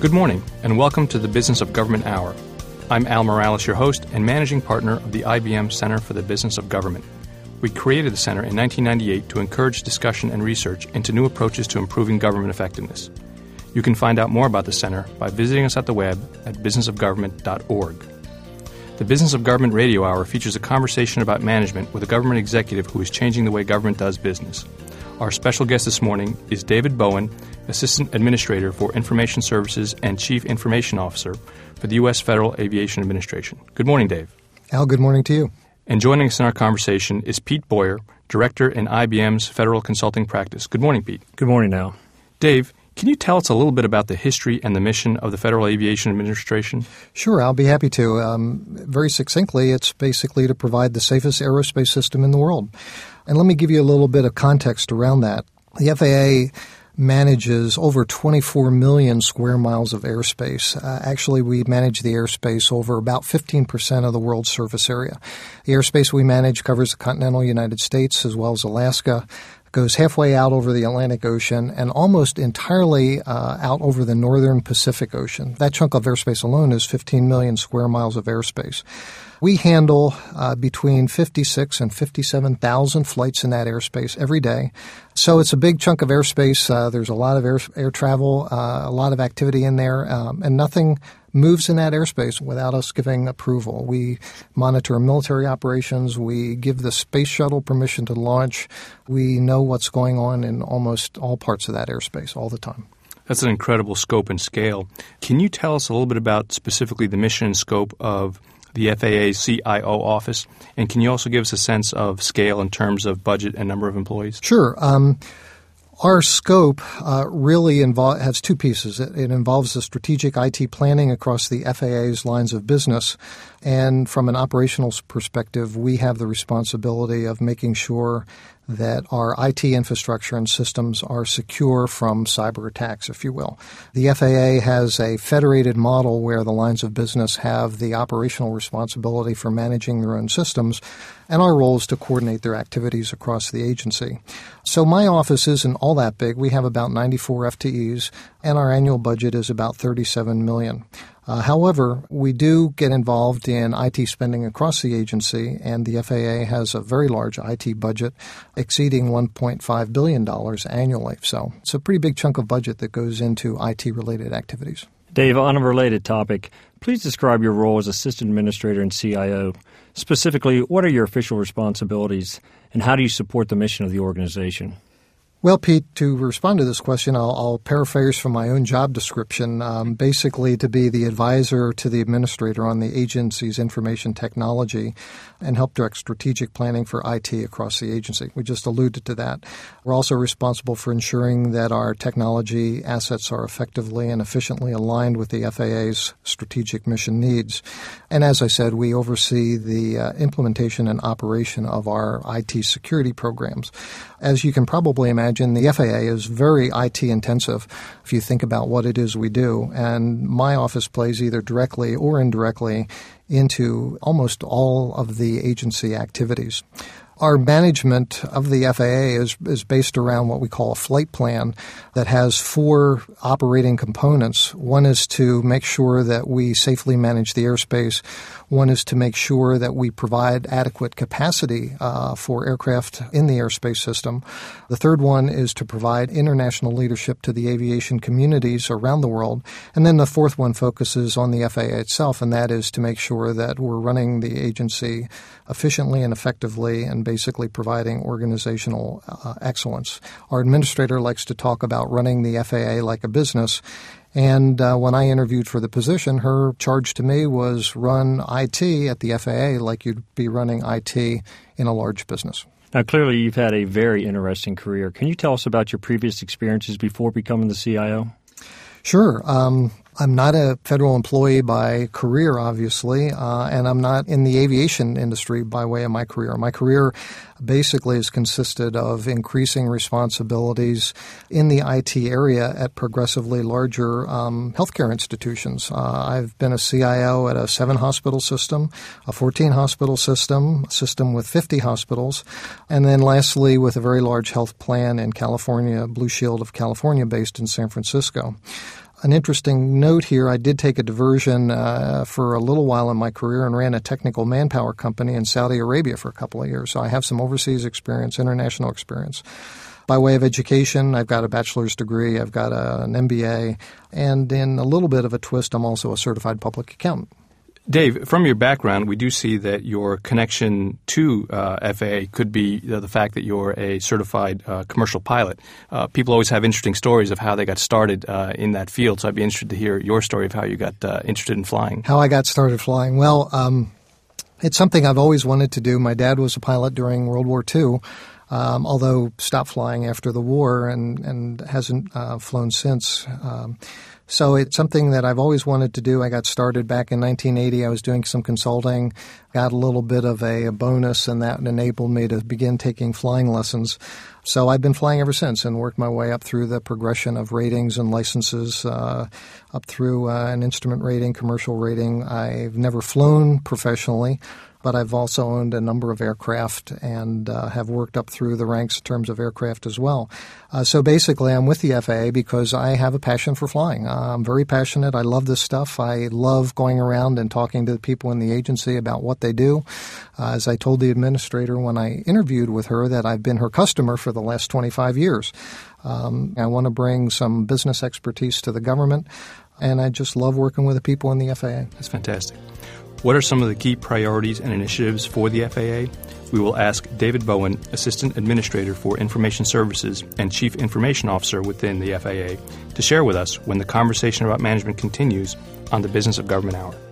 Good morning, and welcome to the Business of Government Hour. I'm Al Morales, your host and managing partner of the IBM Center for the Business of Government. We created the center in 1998 to encourage discussion and research into new approaches to improving government effectiveness. You can find out more about the center by visiting us at the web at businessofgovernment.org. The Business of Government Radio Hour features a conversation about management with a government executive who is changing the way government does business. Our special guest this morning is David Bowen, Assistant Administrator for Information Services and Chief Information Officer for the U.S. Federal Aviation Administration. Good morning, Dave. Al, good morning to you. And joining us in our conversation is Pete Boyer, Director in IBM's Federal Consulting Practice. Good morning, Pete. Good morning, Al. Dave, can you tell us a little bit about the history and the mission of the Federal Aviation Administration? Sure, I'll be happy to. Very succinctly, it's basically to provide the safest aerospace system in the world. And let me give you a little bit of context around that. The FAA manages over 24 million square miles of airspace. Actually, we manage the airspace over about 15% of the world's surface area. The airspace we manage covers the continental United States as well as Alaska, goes halfway out over the Atlantic Ocean, and almost entirely out over the northern Pacific Ocean. That chunk of airspace alone is 15 million square miles of airspace. We handle between 56 and 57,000 flights in that airspace every day. So it's a big chunk of airspace. There's a lot of air travel, a lot of activity in there, and nothing moves in that airspace without us giving approval. We monitor military operations. We give the space shuttle permission to launch. We know what's going on in almost all parts of that airspace all the time. That's an incredible scope and scale. Can you tell us a little bit about specifically the mission and scope of the FAA CIO office? And can you also give us a sense of scale in terms of budget and number of employees? Sure. Our scope really has two pieces. It involves the strategic IT planning across the FAA's lines of business. And from an operational perspective, we have the responsibility of making sure that our IT infrastructure and systems are secure from cyber attacks, if you will. The FAA has a federated model where the lines of business have the operational responsibility for managing their own systems, and our role is to coordinate their activities across the agency. So my office isn't all that big. We have about 94 FTEs, and our annual budget is about $37 million. However, we do get involved in IT spending across the agency, and the FAA has a very large IT budget exceeding $1.5 billion annually. So it's a pretty big chunk of budget that goes into IT-related activities. Dave, on a related topic, please describe your role as Assistant Administrator and CIO. Specifically, what are your official responsibilities, and how do you support the mission of the organization? Well, Pete, to respond to this question, I'll paraphrase from my own job description, basically to be the advisor to the administrator on the agency's information technology and help direct strategic planning for IT across the agency. We just alluded to that. We're also responsible for ensuring that our technology assets are effectively and efficiently aligned with the FAA's strategic mission needs. And as I said, we oversee the implementation and operation of our IT security programs. As you can probably imagine, the FAA is very IT intensive if you think about what it is we do. And my office plays either directly or indirectly into almost all of the agency activities. Our management of the FAA is based around what we call a flight plan that has four operating components. One is to make sure that we safely manage the airspace. One is to make sure that we provide adequate capacity for aircraft in the airspace system. The third one is to provide international leadership to the aviation communities around the world. And then the fourth one focuses on the FAA itself, and that is to make sure that we're running the agency efficiently and effectively and basically providing organizational excellence. Our administrator likes to talk about running the FAA like a business. And when I interviewed for the position, her charge to me was run IT at the FAA like you'd be running IT in a large business. Now, clearly, you've had a very interesting career. Can you tell us about your previous experiences before becoming the CIO? Sure. I'm not a federal employee by career, obviously, and I'm not in the aviation industry by way of my career. My career basically has consisted of increasing responsibilities in the IT area at progressively larger healthcare institutions. I've been a CIO at a 7-hospital system, a 14-hospital system, a system with 50 hospitals, and then lastly with a very large health plan in California, Blue Shield of California, based in San Francisco. An interesting note here, I did take a diversion for a little while in my career and ran a technical manpower company in Saudi Arabia for a couple of years. So I have some overseas experience, international experience. By way of education, I've got a bachelor's degree, I've got an MBA, and in a little bit of a twist, I'm also a certified public accountant. Dave, from your background, we do see that your connection to FAA could be the fact that you're a certified commercial pilot. People always have interesting stories of how they got started in that field, so I'd be interested to hear your story of how you got interested in flying. How I got started flying? Well, it's something I've always wanted to do. My dad was a pilot during World War II, although stopped flying after the war and hasn't flown since. So it's something that I've always wanted to do. I got started back in 1980. I was doing some consulting, got a little bit of a bonus, and that enabled me to begin taking flying lessons. So I've been flying ever since and worked my way up through the progression of ratings and licenses, up through an instrument rating, commercial rating. I've never flown professionally, but I've also owned a number of aircraft and have worked up through the ranks in terms of aircraft as well. So basically, I'm with the FAA because I have a passion for flying. I'm very passionate. I love this stuff. I love going around and talking to the people in the agency about what they do. As I told the administrator when I interviewed with her that I've been her customer for the last 25 years. I want to bring some business expertise to the government, and I just love working with the people in the FAA. That's fantastic. What are some of the key priorities and initiatives for the FAA? We will ask David Bowen, Assistant Administrator for Information Services and Chief Information Officer within the FAA, to share with us when the conversation about management continues on the Business of Government Hour.